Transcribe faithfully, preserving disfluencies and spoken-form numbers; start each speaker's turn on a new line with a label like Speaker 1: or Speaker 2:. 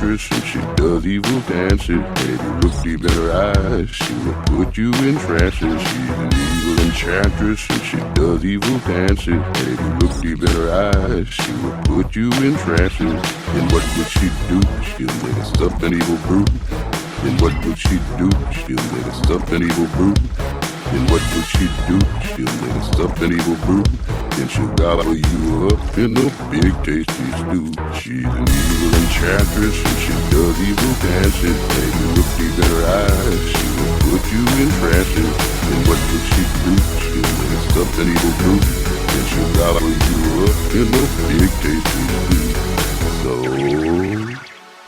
Speaker 1: enchantress and she does evil dances. And if you look deep in her eyes, she will put you in trances. She's an evil enchantress and she does evil dances. And if you look deep in her eyes, she will put you in trances. And what would she do? She'll make us up an evil brew. And what would she do? She'll make us up an evil brew. And what would she do? She'll make us up an evil brew. Then she'll gobble you up in a big tasty stew. She's an evil enchantress and she does evil dances. And you look deep in her eyes, she will put you in trances. And what would she do? She'll make us up an evil brew. Then she'll gobble you up in a big tasty stew. So